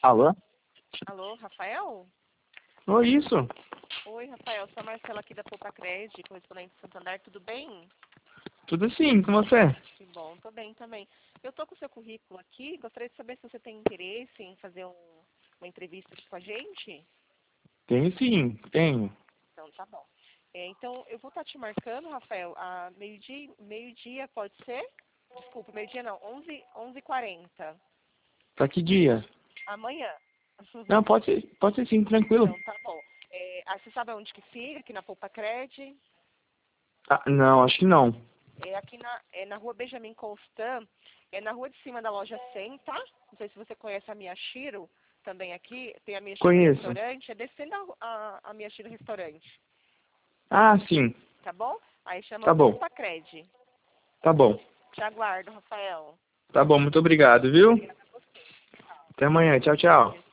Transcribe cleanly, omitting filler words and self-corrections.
Alô? Alô, Rafael? Oi, isso. Oi, Rafael. Sou a Marcela aqui da Poupa Cred, correspondente de Santander. Tudo bem? Tudo sim, com você? Que bom, tô bem também. Eu tô com o seu currículo aqui. Gostaria de saber se você tem interesse em fazer uma entrevista aqui com a gente. Tenho sim, tenho. Então, tá bom. Então, eu vou estar te marcando, Rafael, a meio-dia, pode ser? Desculpa, meio-dia não, 11h40. Pra que dia? Amanhã. Não, pode ser sim, tranquilo. Então, tá bom. Você sabe onde que fica? Aqui na Poupa Cred? Ah, não, acho que não. É aqui na rua Benjamin Constant, é na rua de cima da loja 100, tá? Não sei se você conhece a Miyashiro, também aqui, tem a Miyashiro Conheço. Restaurante, é descendo a Miyashiro Restaurante, Ah, sim. tá bom? Aí chama Tá bom. Poupa Cred. Tá bom. Te aguardo, Rafael. Tá bom, muito obrigado, viu? Obrigada a você. Até amanhã. Tchau, tchau.